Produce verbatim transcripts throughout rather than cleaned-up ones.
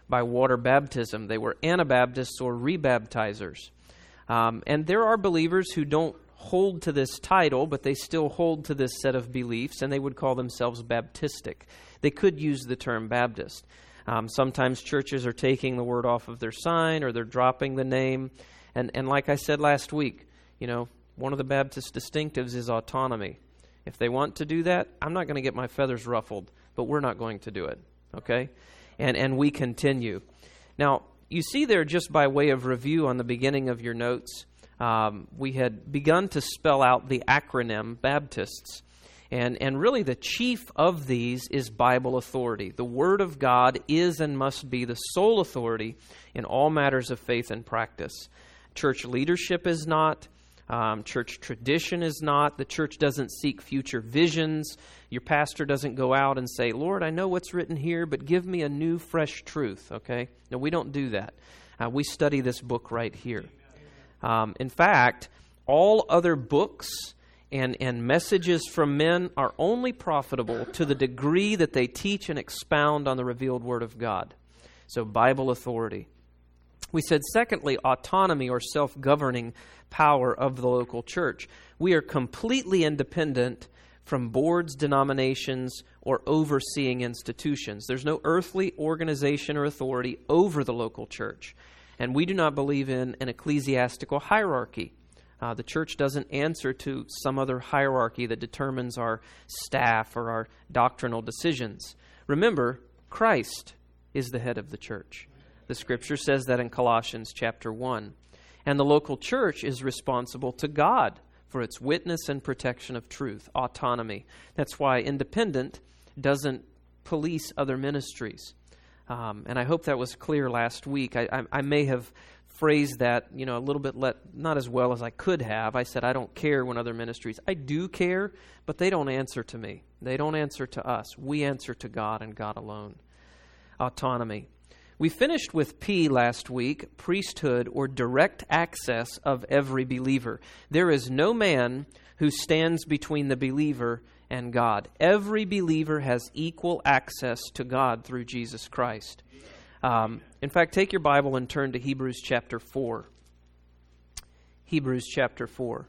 by water baptism. They were Anabaptists or rebaptizers. Um, and there are believers who don't hold to this title, but they still hold to this set of beliefs, and they would call themselves Baptistic. They could use the term Baptist. Um, sometimes churches are taking the word off of their sign, or they're dropping the name. And, and like I said last week, you know, one of the Baptist distinctives is autonomy. If they want to do that, I'm not going to get my feathers ruffled, but we're not going to do it, okay? And and we continue. Now, you see there, just by way of review on the beginning of your notes, um, we had begun to spell out the acronym Baptists. And, and really the chief of these is Bible authority. The Word of God is and must be the sole authority in all matters of faith and practice. Church leadership is not. Um, church tradition is not. The church doesn't seek future visions. Your pastor doesn't go out and say, Lord, I know what's written here, but give me a new, fresh truth, okay? No, we don't do that. Uh, we study this book right here. Um, in fact, all other books and, and messages from men are only profitable to the degree that they teach and expound on the revealed Word of God. So, Bible authority. We said, secondly, autonomy or self-governing power of the local church. We are completely independent from boards, denominations, or overseeing institutions. There's no earthly organization or authority over the local church. And we do not believe in an ecclesiastical hierarchy. Uh, the church doesn't answer to some other hierarchy that determines our staff or our doctrinal decisions. Remember, Christ is the head of the church. The Scripture says that in Colossians chapter one. And the local church is responsible to God for its witness and protection of truth, autonomy. That's why independent doesn't police other ministries. Um, and I hope that was clear last week. I, I, I may have phrased that, you know, a little bit let, not as well as I could have. I said I don't care when other ministries. I do care, but they don't answer to me. They don't answer to us. We answer to God and God alone. Autonomy. We finished with P last week, priesthood or direct access of every believer. There is no man who stands between the believer and God. Every believer has equal access to God through Jesus Christ. Um, in fact, take your Bible and turn to Hebrews chapter four. Hebrews chapter four.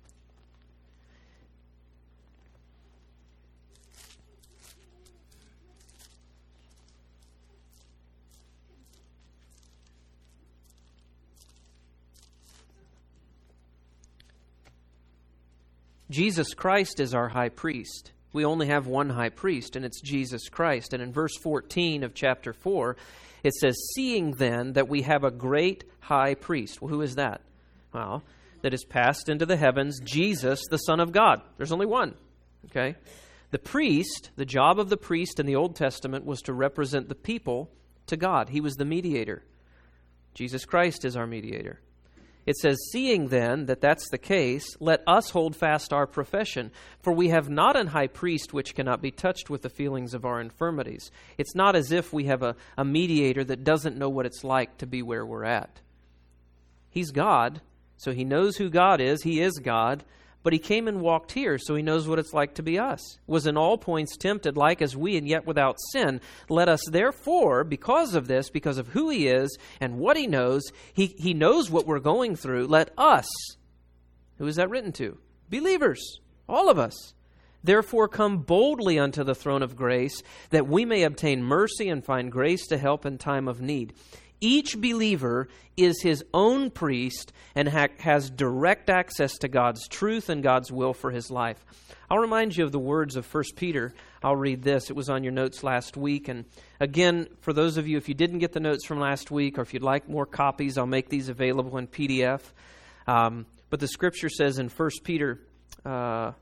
Jesus Christ is our high priest. We only have one high priest, and it's Jesus Christ. And in verse fourteen of chapter four, it says, seeing then that we have a great high priest. Well, who is that? Well, that is passed into the heavens, Jesus, the Son of God. There's only one. Okay? The priest, the job of the priest in the Old Testament was to represent the people to God. He was the mediator. Jesus Christ is our mediator. It says, seeing then that that's the case, let us hold fast our profession. For we have not an high priest which cannot be touched with the feelings of our infirmities. It's not as if we have a, a mediator that doesn't know what it's like to be where we're at. He's God, so he knows who God is. He is God. But he came and walked here, so he knows what it's like to be us. Was in all points tempted like as we, and yet without sin. Let us therefore, because of this, because of who he is and what he knows, he, he knows what we're going through, let us, who is that written to? Believers, all of us. Therefore come boldly unto the throne of grace, that we may obtain mercy and find grace to help in time of need. Each believer is his own priest and ha- has direct access to God's truth and God's will for his life. I'll remind you of the words of First Peter. I'll read this. It was on your notes last week. And again, for those of you, if you didn't get the notes from last week, or if you'd like more copies, I'll make these available in P D F. Um, but the Scripture says in First Peter uh,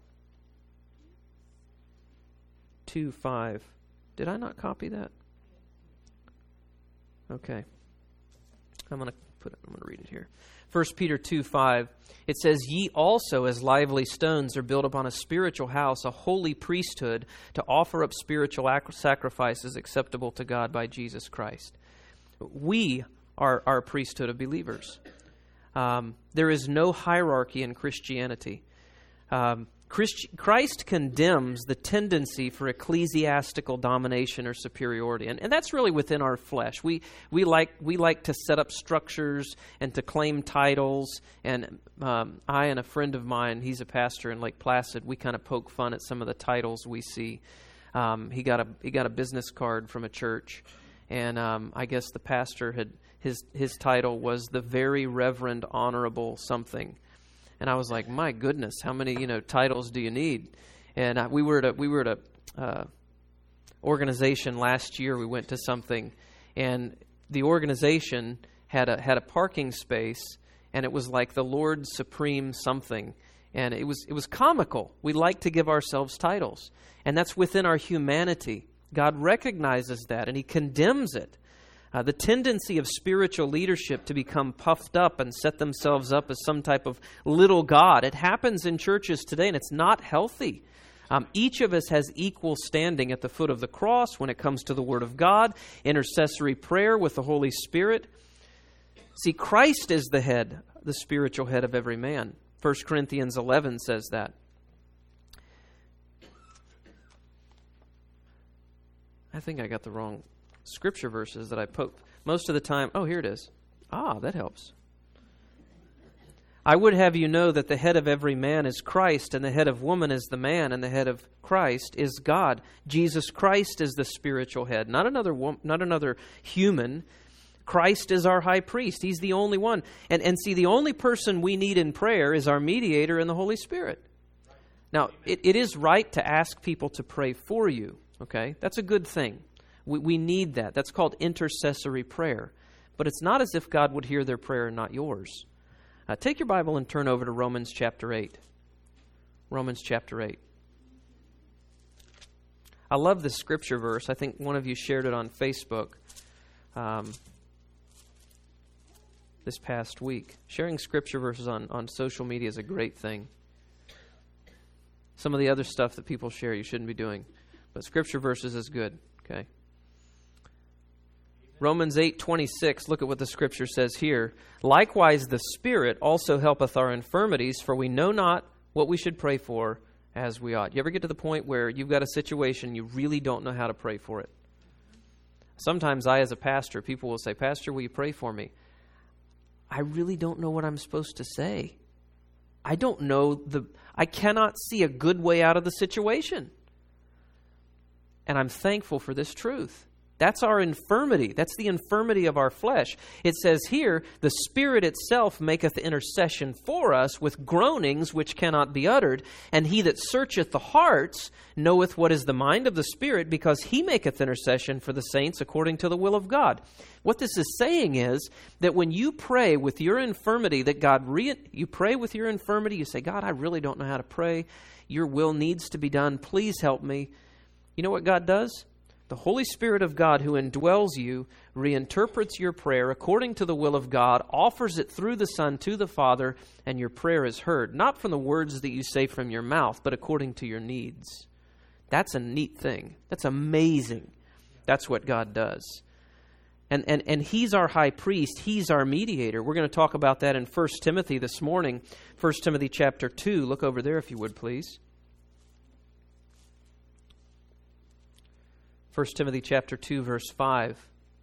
two five. Did I not copy that? Okay. I'm going to put it, I'm going to read it here. First Peter two five. It says, ye also as lively stones are built upon a spiritual house, a holy priesthood, to offer up spiritual ac- sacrifices acceptable to God by Jesus Christ. We are our priesthood of believers. Um, there is no hierarchy in Christianity. Um, Christ, Christ condemns the tendency for ecclesiastical domination or superiority, and, and that's really within our flesh. We we like we like to set up structures and to claim titles. And um, I and a friend of mine, he's a pastor in Lake Placid, we kind of poke fun at some of the titles we see. Um, he got a he got a business card from a church, and um, I guess the pastor had his his title was the Very Reverend Honorable something. And I was like, my goodness, how many, you know, titles do you need? And I, we were at a, we were at a uh, organization last year. We went to something, and the organization had a had a parking space, and it was like the Lord Supreme something, and it was it was comical. We like to give ourselves titles, and that's within our humanity. God recognizes that, and He condemns it. Uh, the tendency of spiritual leadership to become puffed up and set themselves up as some type of little God. It happens in churches today, and it's not healthy. Um, each of us has equal standing at the foot of the cross when it comes to the Word of God, intercessory prayer with the Holy Spirit. See, Christ is the head, the spiritual head of every man. First Corinthians eleven says that. I think I got the wrong scripture verses that I poked most of the time. Oh, here it is. Ah, that helps. I would have you know that the head of every man is Christ, and the head of woman is the man, and the head of Christ is God. Jesus Christ is the spiritual head, not another wo- not another human. Christ is our high priest. He's the only one. And, and see, the only person we need in prayer is our mediator in the Holy Spirit. Now, it, it is right to ask people to pray for you, okay? That's a good thing. We, we need that. That's called intercessory prayer. But it's not as if God would hear their prayer and not yours. Uh, take your Bible and turn over to Romans chapter eight. Romans chapter eight. I love this scripture verse. I think one of you shared it on Facebook um, this past week. Sharing scripture verses on, on social media is a great thing. Some of the other stuff that people share you shouldn't be doing. But scripture verses is good, okay? Romans eight twenty-six, look at what the scripture says here. Likewise, the Spirit also helpeth our infirmities, for we know not what we should pray for as we ought. You ever get to the point where you've got a situation, you really don't know how to pray for it? Sometimes I, as a pastor, people will say, Pastor, will you pray for me? I really don't know what I'm supposed to say. I don't know the, I cannot see a good way out of the situation. And I'm thankful for this truth. That's our infirmity. That's the infirmity of our flesh. It says here, the Spirit itself maketh intercession for us with groanings which cannot be uttered. And he that searcheth the hearts knoweth what is the mind of the Spirit, because he maketh intercession for the saints according to the will of God. What this is saying is that when you pray with your infirmity, that God, re- you pray with your infirmity, you say, God, I really don't know how to pray. Your will needs to be done. Please help me. You know what God does? The Holy Spirit of God who indwells you reinterprets your prayer according to the will of God, offers it through the Son to the Father, and your prayer is heard. Not from the words that you say from your mouth, but according to your needs. That's a neat thing. That's amazing. That's what God does. And, and, and He's our high priest. He's our mediator. We're going to talk about that in First Timothy this morning. First Timothy chapter two. Look over there if you would, please. First Timothy chapter two, verse five.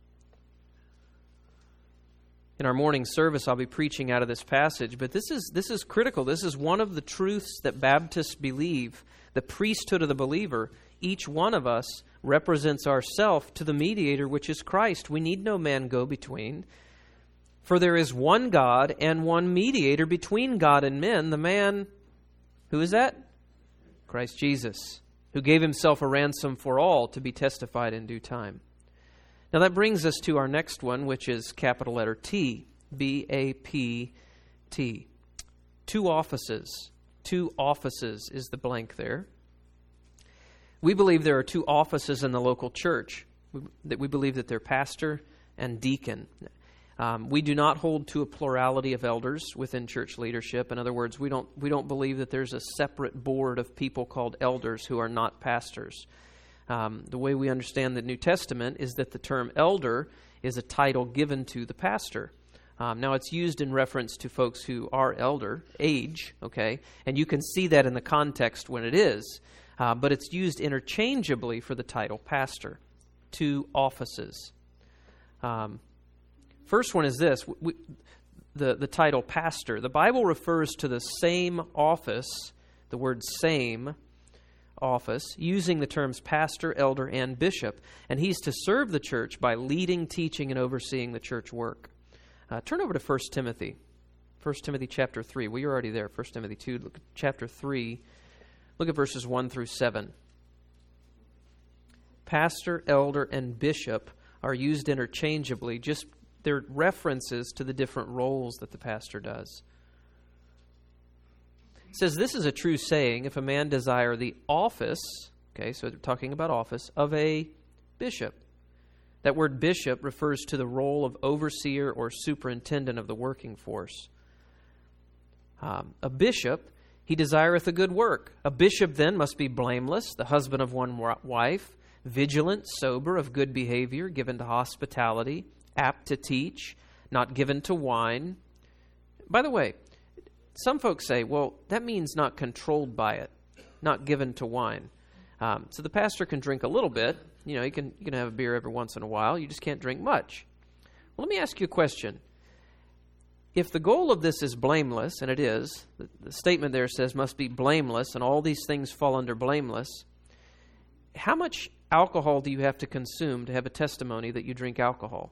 In our morning service, I'll be preaching out of this passage, but this is this is critical. This is one of the truths that Baptists believe, the priesthood of the believer. Each one of us represents ourself to the mediator, which is Christ. We need no man go between. For there is one God and one mediator between God and men, the man, who is that? Christ Jesus, who gave himself a ransom for all, to be testified in due time. Now that brings us to our next one, which is capital letter T, B A P T. Two offices. Two offices is the blank there. We believe there are two offices in the local church. We, that we believe that they're pastor and deacon. Um, we do not hold to a plurality of elders within church leadership. In other words, we don't we don't believe that there's a separate board of people called elders who are not pastors. Um, the way we understand the New Testament is that the term elder is a title given to the pastor. Um, now, it's used in reference to folks who are elder, age, okay? And you can see that in the context when it is. Uh, but it's used interchangeably for the title pastor. Two offices. Um, first one is this. We, the, the title pastor. The Bible refers to the same office, the word same office, using the terms pastor, elder, and bishop. And he's to serve the church by leading, teaching, and overseeing the church work. Uh, turn over to First Timothy. First Timothy chapter three. Well, you're already there. First Timothy two, look at chapter three. Look at verses one through seven. Pastor, elder, and bishop are used interchangeably. Just they're references to the different roles that the pastor does. It says, this is a true saying, if a man desire the office, okay, so they're talking about office, of a bishop. That word bishop refers to the role of overseer or superintendent of the working force. Um, a bishop, he desireth a good work. A bishop then must be blameless, the husband of one wife, vigilant, sober, of good behavior, given to hospitality, apt to teach, not given to wine. By the way, some folks say, well, that means not controlled by it, not given to wine. Um, so the pastor can drink a little bit. You know, you can, you can have a beer every once in a while. You just can't drink much. Well, let me ask you a question. If the goal of this is blameless, and it is, the, the statement there says must be blameless, and all these things fall under blameless, how much alcohol do you have to consume to have a testimony that you drink alcohol?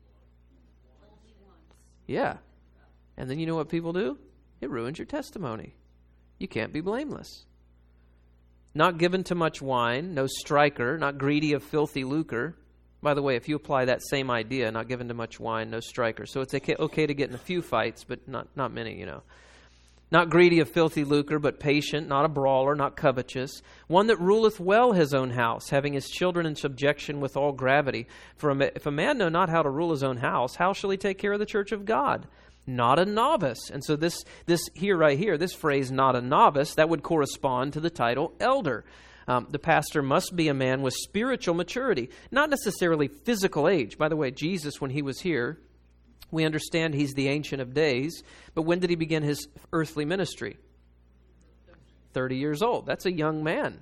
Yeah. And then you know what people do? It ruins your testimony. You can't be blameless. Not given to much wine, no striker, not greedy of filthy lucre. By the way, if you apply that same idea, not given to much wine, no striker. So it's okay, okay to get in a few fights, but not, not many, you know. Not greedy of filthy lucre, but patient, not a brawler, not covetous. One that ruleth well his own house, having his children in subjection with all gravity. For a, if a man know not how to rule his own house, how shall he take care of the church of God? Not a novice. And so this, this here, right here, this phrase, not a novice, that would correspond to the title elder. Um, the pastor must be a man with spiritual maturity, not necessarily physical age. By the way, Jesus, when he was here, we understand he's the Ancient of Days, but when did he begin his earthly ministry? thirty years old. That's a young man.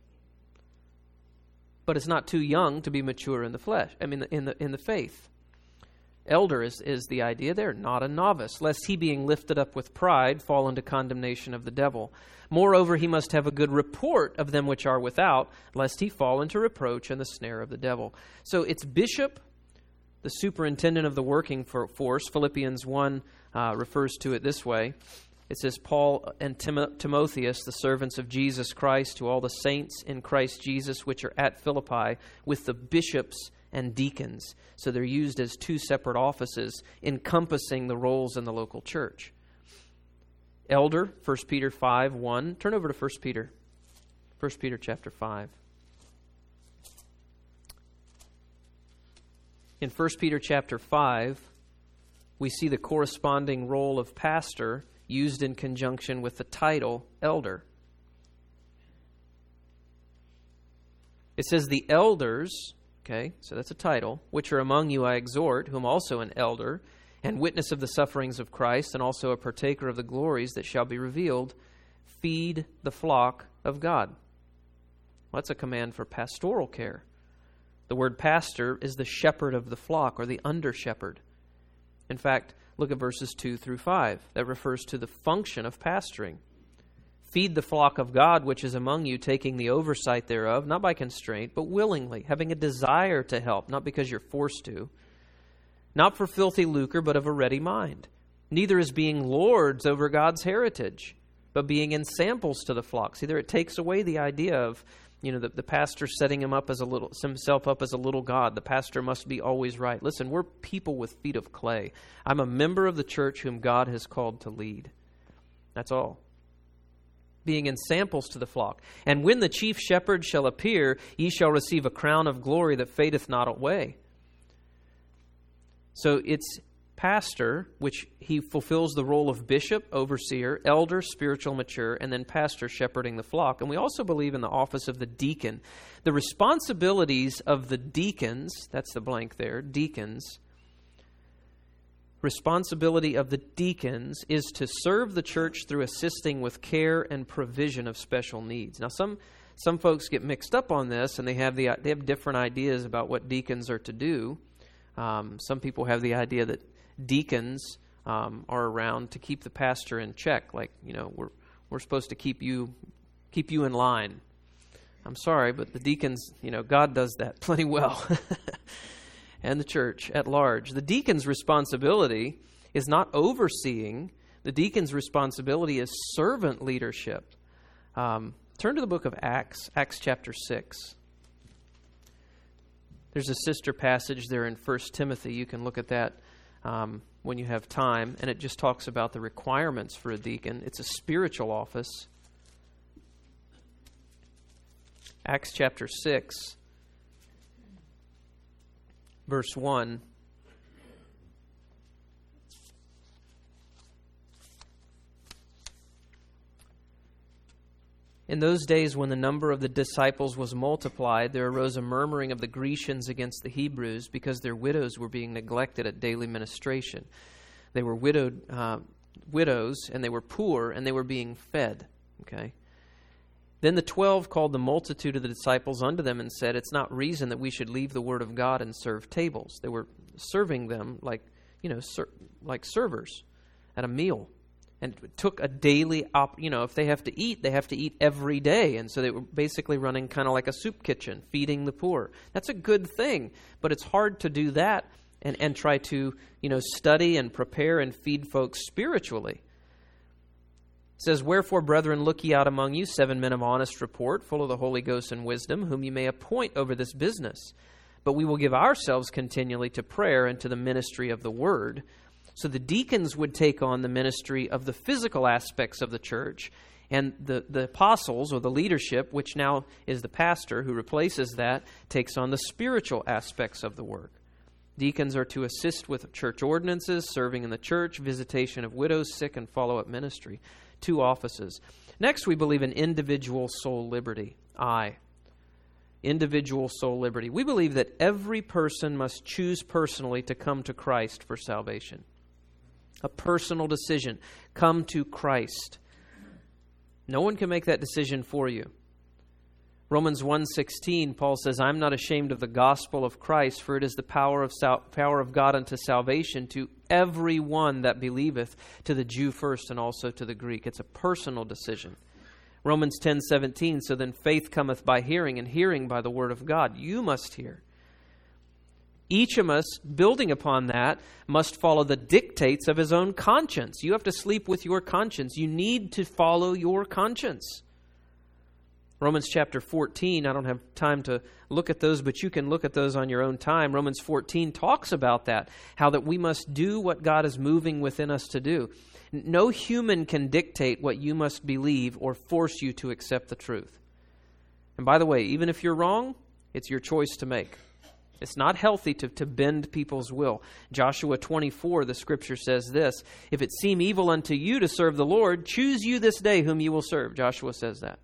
But it's not too young to be mature in the flesh, I mean, in the in the faith. Elder is, is the idea there, not a novice, lest he being lifted up with pride fall into condemnation of the devil. Moreover, he must have a good report of them which are without, lest he fall into reproach and the snare of the devil. So it's bishop, the superintendent of the working force. Philippians one uh, refers to it this way. It says, Paul and Tim- Timotheus, the servants of Jesus Christ, to all the saints in Christ Jesus which are at Philippi, with the bishops and deacons. So they're used as two separate offices encompassing the roles in the local church. Elder, First Peter five one. Turn over to First Peter. First Peter chapter five. In First Peter chapter five, we see the corresponding role of pastor used in conjunction with the title elder. It says, the elders, okay, so that's a title, which are among you I exhort, whom also an elder, and witness of the sufferings of Christ, and also a partaker of the glories that shall be revealed, feed the flock of God. Well, that's a command for pastoral care. The word pastor is the shepherd of the flock, or the under-shepherd. In fact, look at verses two through five. That refers to the function of pastoring. Feed the flock of God which is among you, taking the oversight thereof, not by constraint, but willingly, having a desire to help, not because you're forced to. Not for filthy lucre, but of a ready mind. Neither as being lords over God's heritage, but being ensamples to the flock. See, there it takes away the idea of, you know, the, the pastor setting him up as a little, himself up as a little God. The pastor must be always right. Listen, we're people with feet of clay. I'm a member of the church whom God has called to lead. That's all. Being ensamples to the flock. And when the chief shepherd shall appear, ye shall receive a crown of glory that fadeth not away. So it's pastor, which he fulfills the role of bishop, overseer, elder, spiritual mature, and then pastor shepherding the flock. And we also believe in the office of the deacon. The responsibilities of the deacons, that's the blank there, deacons, responsibility of the deacons is to serve the church through assisting with care and provision of special needs. Now, some some folks get mixed up on this, and they have the they have different ideas about what deacons are to do. Um, some people have the idea that deacons um, are around to keep the pastor in check, like, you know, we're we're supposed to keep you keep you in line. I'm sorry, but the deacons, you know, God does that plenty well. And the church at large. The deacon's responsibility is not overseeing. The deacon's responsibility is servant leadership. Um, turn to the book of Acts, Acts chapter six. There's a sister passage there in First Timothy. You can look at that um, when you have time. And it just talks about the requirements for a deacon. It's a spiritual office. Acts chapter six. Verse one, in those days when the number of the disciples was multiplied, there arose a murmuring of the Grecians against the Hebrews because their widows were being neglected at daily ministration. They were widowed uh, widows, and they were poor, and they were being fed. Okay. Then the twelve called the multitude of the disciples unto them and said, it's not reason that we should leave the word of God and serve tables. They were serving them like, you know, ser- like servers at a meal. And it took a daily, op- you know, if they have to eat, they have to eat every day. And so they were basically running kind of like a soup kitchen, feeding the poor. That's a good thing, but it's hard to do that and, and try to, you know, study and prepare and feed folks spiritually. It says, wherefore, brethren, look ye out among you seven men of honest report, full of the Holy Ghost and wisdom, whom ye may appoint over this business. But we will give ourselves continually to prayer and to the ministry of the word. So the deacons would take on the ministry of the physical aspects of the church, and the, the apostles, or the leadership, which now is the pastor who replaces that, takes on the spiritual aspects of the work. Deacons are to assist with church ordinances, serving in the church, visitation of widows, sick, and follow-up ministry. Two offices. Next, we believe in individual soul liberty. I. Individual soul liberty. We believe that every person must choose personally to come to Christ for salvation. A personal decision. Come to Christ. No one can make that decision for you. Romans one sixteen, Paul says, I'm not ashamed of the gospel of Christ, for it is the power of sal- power of God unto salvation to every one that believeth, to the Jew first and also to the Greek. It's a personal decision. Romans ten seventeen, so then faith cometh by hearing, and hearing by the word of God. You must hear. Each of us, building upon that, must follow the dictates of his own conscience. You have to sleep with your conscience. You need to follow your conscience. Romans chapter fourteen, I don't have time to look at those, but you can look at those on your own time. Romans fourteen talks about that, how that we must do what God is moving within us to do. No human can dictate what you must believe or force you to accept the truth. And by the way, even if you're wrong, it's your choice to make. It's not healthy to, to bend people's will. Joshua twenty-four, the scripture says this, if it seem evil unto you to serve the Lord, choose you this day whom you will serve. Joshua says that.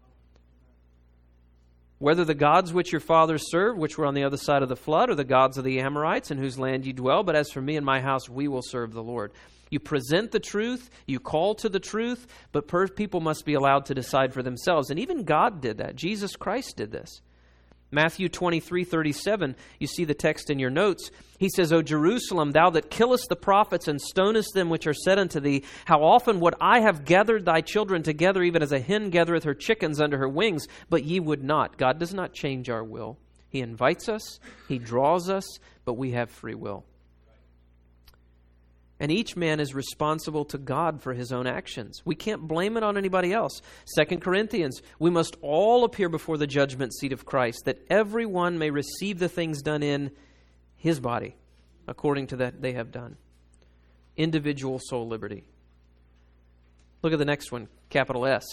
Whether the gods which your fathers served, which were on the other side of the flood, or the gods of the Amorites in whose land you dwell, but as for me and my house, we will serve the Lord. You present the truth, you call to the truth, but per- people must be allowed to decide for themselves. And even God did that. Jesus Christ did this. Matthew twenty-three thirty-seven, you see the text in your notes. He says, O Jerusalem, thou that killest the prophets and stonest them which are said unto thee, how often would I have gathered thy children together, even as a hen gathereth her chickens under her wings, but ye would not. God does not change our will. He invites us, He draws us, but we have free will. And each man is responsible to God for his own actions. We can't blame it on anybody else. Second Corinthians, we must all appear before the judgment seat of Christ, that everyone may receive the things done in his body, according to that they have done. Individual soul liberty. Look at the next one, capital S.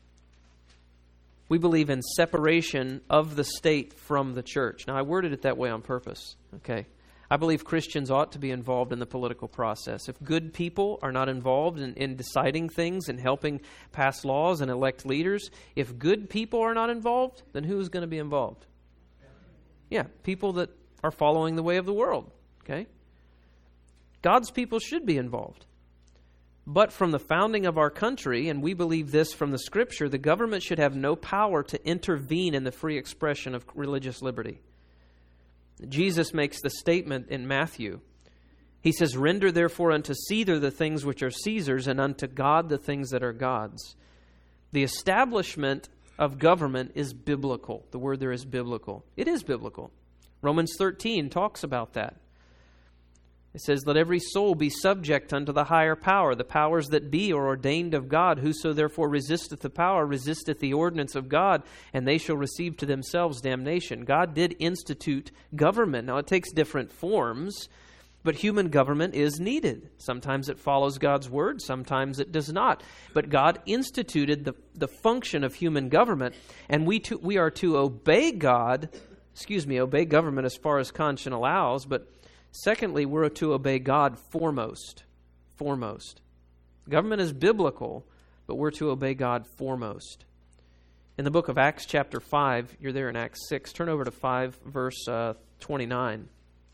We believe in separation of the state from the church. Now, I worded it that way on purpose, okay? I believe Christians ought to be involved in the political process. If good people are not involved in, in deciding things and helping pass laws and elect leaders, if good people are not involved, then who's going to be involved? Yeah, people that are following the way of the world, okay? God's people should be involved. But from the founding of our country, and we believe this from the Scripture, the government should have no power to intervene in the free expression of religious liberty. Jesus makes the statement in Matthew. He says, "Render therefore unto Caesar the things which are Caesar's, and unto God the things that are God's." The establishment of government is biblical. The word there is biblical. It is biblical. Romans thirteen talks about that. It says, "Let every soul be subject unto the higher power. The powers that be are ordained of God. Whoso therefore resisteth the power, resisteth the ordinance of God, and they shall receive to themselves damnation." God did institute government. Now, it takes different forms, but human government is needed. Sometimes it follows God's word, sometimes it does not. But God instituted the, the function of human government, and we, to, we are to obey God, excuse me, obey government as far as conscience allows, but secondly, we're to obey God foremost. Foremost. Government is biblical, but we're to obey God foremost. In the book of Acts chapter five, you're there in Acts six, turn over to five, verse uh, twenty-nine.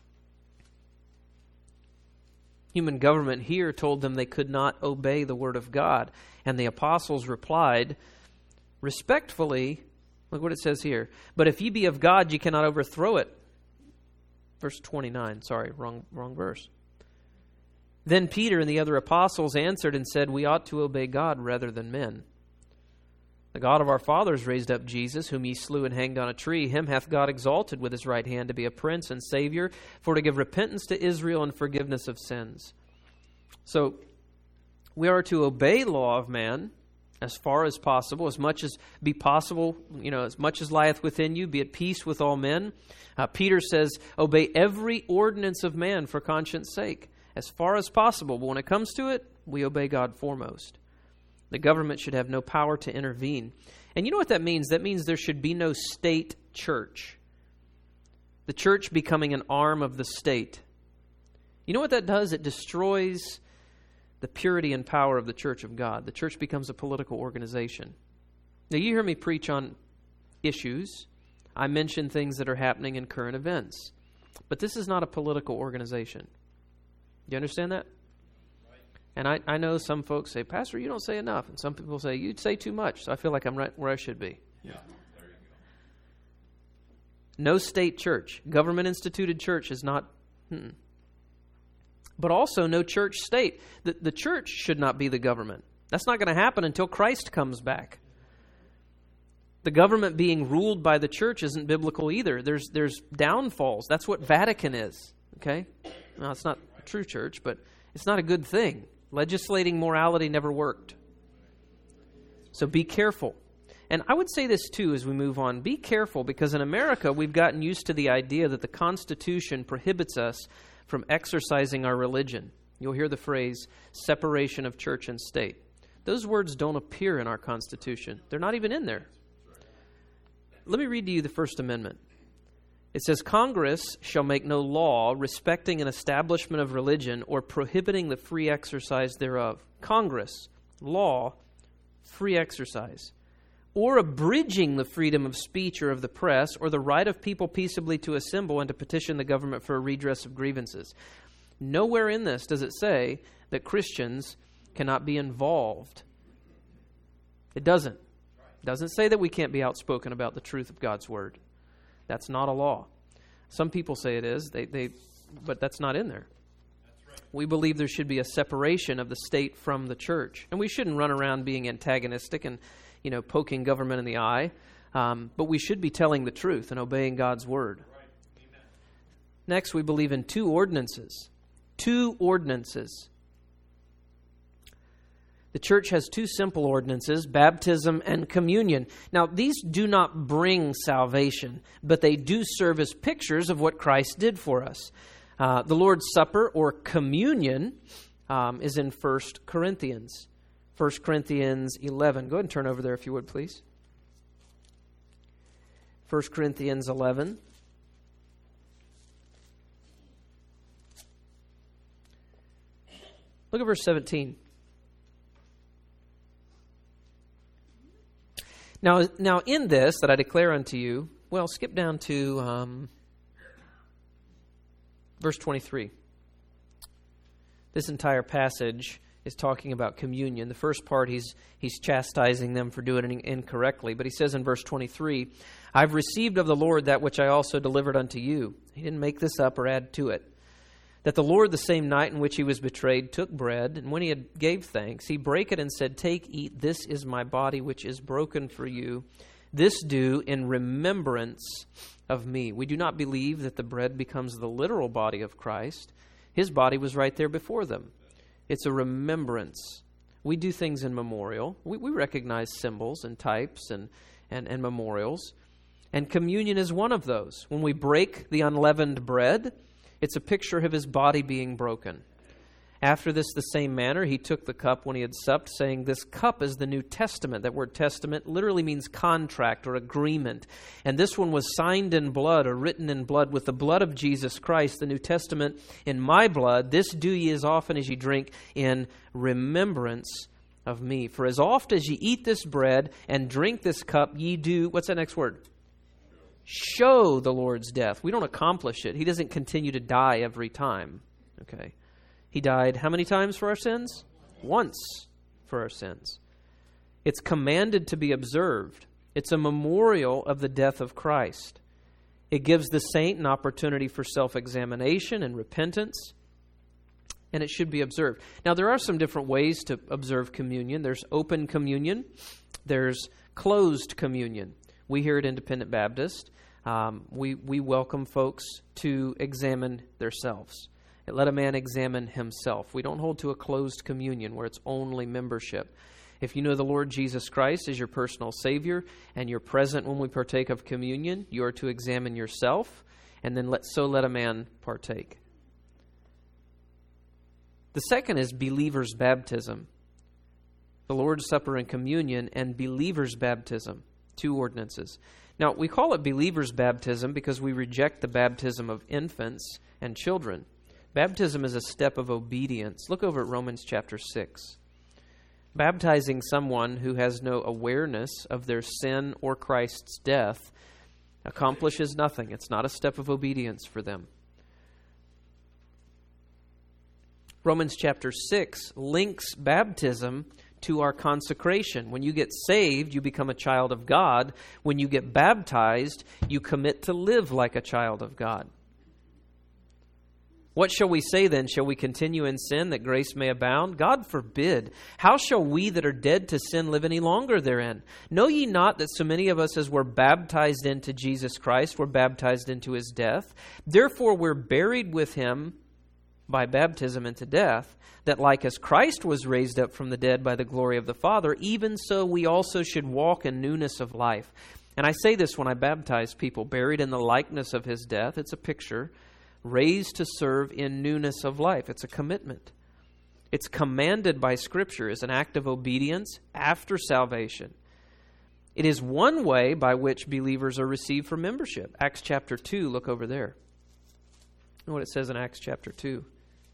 Human government here told them they could not obey the word of God. And the apostles replied, respectfully, look what it says here, "But if ye be of God, ye cannot overthrow it." Verse twenty-nine, sorry, wrong, wrong verse. "Then Peter and the other apostles answered and said, We ought to obey God rather than men. The God of our fathers raised up Jesus, whom ye slew and hanged on a tree. Him hath God exalted with his right hand to be a prince and Savior, for to give repentance to Israel and forgiveness of sins." So, we are to obey law of man as far as possible, as much as be possible, you know, as much as lieth within you, be at peace with all men. Uh, Peter says, obey every ordinance of man for conscience sake, as far as possible. But when it comes to it, we obey God foremost. The government should have no power to intervene. And you know what that means? That means there should be no state church. The church becoming an arm of the state. You know what that does? It destroys the purity and power of the church of God. The church becomes a political organization. Now, you hear me preach on issues. I mention things that are happening in current events. But this is not a political organization. Do you understand that? And I, I know some folks say, "Pastor, you don't say enough." And some people say, "You say too much." So I feel like I'm right where I should be. Yeah, there you go. No state church. Government-instituted church is not... Hmm. But also no church state. The, the church should not be the government. That's not going to happen until Christ comes back. The government being ruled by the church isn't biblical either. There's there's downfalls. That's what Vatican is. Okay? Now, it's not a true church, but it's not a good thing. Legislating morality never worked. So be careful. And I would say this too as we move on. Be careful, because in America we've gotten used to the idea that the Constitution prohibits us from exercising our religion. You'll hear the phrase, separation of church and state. Those words don't appear in our Constitution. They're not even in there. Let me read to you the First Amendment. It says, "Congress shall make no law respecting an establishment of religion or prohibiting the free exercise thereof." Congress, law, free exercise. "Or abridging the freedom of speech or of the press, or the right of people peaceably to assemble and to petition the government for a redress of grievances." Nowhere in this does it say that Christians cannot be involved. It doesn't. It doesn't say that we can't be outspoken about the truth of God's word. That's not a law. Some people say it is, they, they, but that's not in there. That's right. We believe there should be a separation of the state from the church. And we shouldn't run around being antagonistic and, you know, poking government in the eye. Um, but we should be telling the truth and obeying God's word. Right. Amen. Next, we believe in two ordinances. Two ordinances. The church has two simple ordinances, baptism and communion. Now, these do not bring salvation, but they do serve as pictures of what Christ did for us. Uh, the Lord's Supper, or communion, um, is in First Corinthians. First Corinthians eleven. Go ahead and turn over there if you would, please. First Corinthians eleven. Look at verse seventeen. Now, now in this that I declare unto you, well, skip down to um, verse twenty-three. This entire passage is talking about communion. The first part, he's he's chastising them for doing it incorrectly. But he says in verse twenty-three, I've received of the Lord that which I also delivered unto you. He didn't make this up or add to it. That the Lord, the same night in which he was betrayed, took bread, and when he had gave thanks, he brake it and said, Take, eat, this is my body which is broken for you. This do in remembrance of me. We do not believe that the bread becomes the literal body of Christ. His body was right there before them. It's a remembrance. We do things in memorial. We, we recognize symbols and types and, and, and memorials. And communion is one of those. When we break the unleavened bread, it's a picture of his body being broken. After this, the same manner, he took the cup when he had supped, saying, This cup is the New Testament. That word testament literally means contract or agreement. And this one was signed in blood or written in blood with the blood of Jesus Christ, the New Testament in my blood. This do ye as often as ye drink in remembrance of me. For as oft as ye eat this bread and drink this cup, ye do, what's that next word? Show the Lord's death. We don't accomplish it. He doesn't continue to die every time. Okay. He died how many times for our sins? Once for our sins. It's commanded to be observed. It's a memorial of the death of Christ. It gives the saint an opportunity for self-examination and repentance, and it should be observed. Now, there are some different ways to observe communion. There's open communion. There's closed communion. We here at Independent Baptist, um, we, we welcome folks to examine themselves. Let a man examine himself. We don't hold to a closed communion where it's only membership. If you know the Lord Jesus Christ as your personal Savior and you're present when we partake of communion, you are to examine yourself and then let so let a man partake. The second is believer's baptism. The Lord's Supper and communion and believer's baptism. Two ordinances. Now, we call it believer's baptism because we reject the baptism of infants and children. Baptism is a step of obedience. Look over at Romans chapter six. Baptizing someone who has no awareness of their sin or Christ's death accomplishes nothing. It's not a step of obedience for them. Romans chapter six links baptism to our consecration. When you get saved, you become a child of God. When you get baptized, you commit to live like a child of God. What shall we say then? Shall we continue in sin that grace may abound? God forbid. How shall we that are dead to sin live any longer therein? Know ye not that so many of us as were baptized into Jesus Christ were baptized into his death? Therefore we're buried with him by baptism into death, that like as Christ was raised up from the dead by the glory of the Father, even so we also should walk in newness of life. And I say this when I baptize people, buried in the likeness of his death. It's a picture. Raised to serve in newness of life. It's a commitment. It's commanded by Scripture as an act of obedience after salvation. It is one way by which believers are received for membership. Acts chapter two, look over there. You know what it says in Acts chapter two.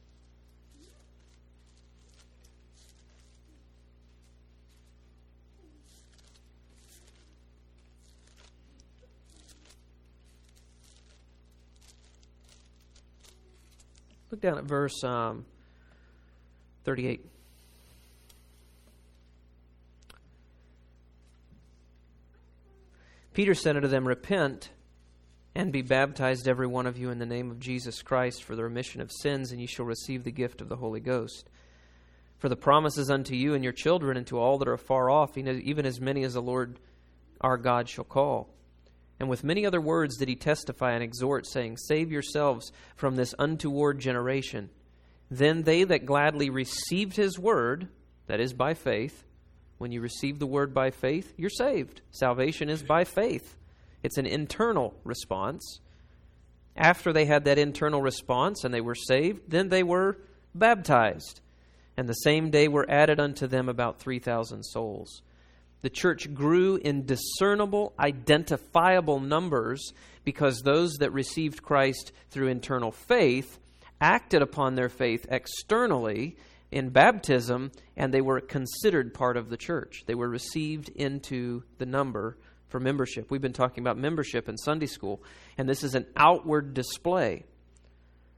Look down at verse um, thirty-eight. Peter said unto them, Repent, and be baptized every one of you in the name of Jesus Christ for the remission of sins, and ye shall receive the gift of the Holy Ghost. For the promise is unto you and your children, and to all that are far off, even as many as the Lord our God shall call. And with many other words did he testify and exhort, saying, Save yourselves from this untoward generation. Then they that gladly received his word, that is by faith, when you receive the word by faith, you're saved. Salvation is by faith. It's an internal response. After they had that internal response and they were saved, then they were baptized. And the same day were added unto them about three thousand souls. The church grew in discernible, identifiable numbers because those that received Christ through internal faith acted upon their faith externally in baptism, and they were considered part of the church. They were received into the number for membership. We've been talking about membership in Sunday school, and this is an outward display.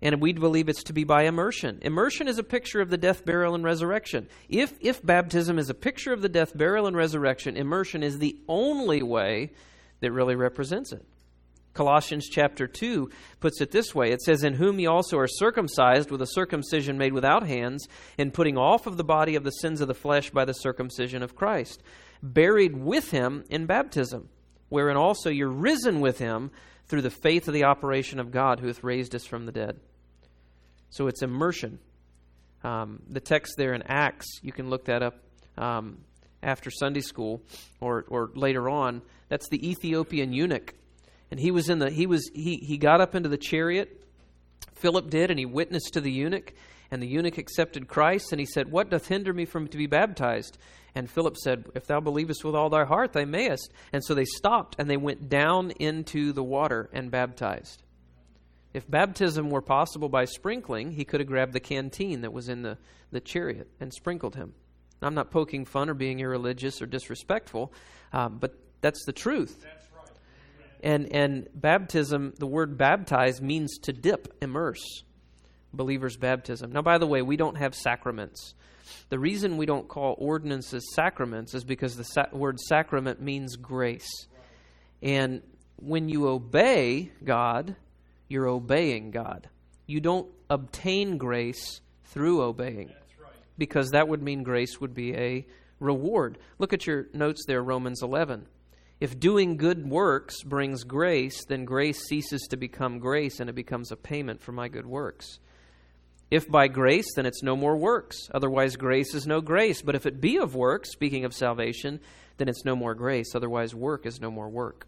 And we believe it's to be by immersion. Immersion is a picture of the death, burial, and resurrection. If, if baptism is a picture of the death, burial, and resurrection, immersion is the only way that really represents it. Colossians chapter two puts it this way. It says, "In whom ye also are circumcised with a circumcision made without hands, in putting off of the body of the sins of the flesh by the circumcision of Christ, buried with him in baptism, wherein also you're risen with him through the faith of the operation of God who hath raised us from the dead." So it's immersion. Um, the text there in Acts, you can look that up um, after Sunday school or, or later on. That's the Ethiopian eunuch. And he was in the he was he he got up into the chariot, Philip did, and he witnessed to the eunuch, and the eunuch accepted Christ, and he said, "What doth hinder me from to be baptized?" And Philip said, "If thou believest with all thy heart, thou mayest." And so they stopped, and they went down into the water and baptized. If baptism were possible by sprinkling, he could have grabbed the canteen that was in the, the chariot and sprinkled him. I'm not poking fun or being irreligious or disrespectful, um, but that's the truth. That's right. And and baptism, the word baptize means to dip, immerse. Believer's baptism. Now, by the way, we don't have sacraments. The reason we don't call ordinances sacraments is because the sa- word sacrament means grace. And when you obey God, you're obeying God. You don't obtain grace through obeying. That's right. Because that would mean grace would be a reward. Look at your notes there, Romans eleven. If doing good works brings grace, then grace ceases to become grace and it becomes a payment for my good works. If by grace, then it's no more works. Otherwise, grace is no grace. But if it be of works, speaking of salvation, then it's no more grace. Otherwise, work is no more work.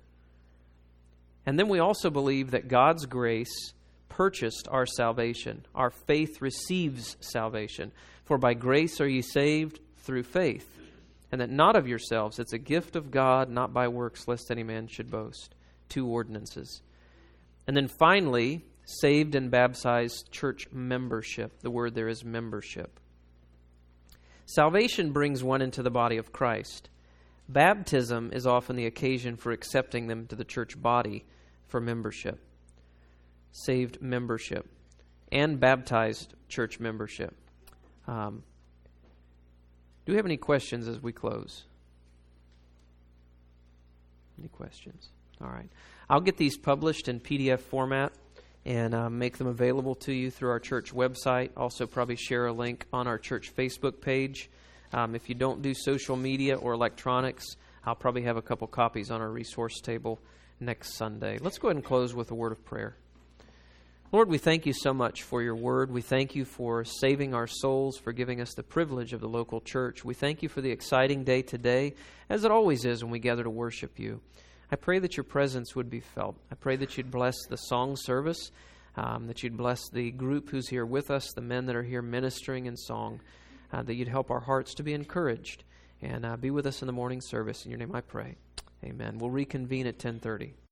And then we also believe that God's grace purchased our salvation. Our faith receives salvation. For by grace are ye saved through faith. And that not of yourselves, it's a gift of God, not by works, lest any man should boast. Two ordinances. And then finally, saved and baptized church membership. The word there is membership. Salvation brings one into the body of Christ. Baptism is often the occasion for accepting them to the church body for membership. Saved membership. And baptized church membership. Um, do we have any questions as we close? Any questions? All right. I'll get these published in P D F format and uh, make them available to you through our church website. Also probably share a link on our church Facebook page. Um, if you don't do social media or electronics, I'll probably have a couple copies on our resource table next Sunday. Let's go ahead and close with a word of prayer. Lord, we thank you so much for your word. We thank you for saving our souls, for giving us the privilege of the local church. We thank you for the exciting day today, as it always is when we gather to worship you. I pray that your presence would be felt. I pray that you'd bless the song service, um, that you'd bless the group who's here with us, the men that are here ministering in song, uh, that you'd help our hearts to be encouraged, and uh, be with us in the morning service. In your name I pray. Amen. We'll reconvene at ten thirty.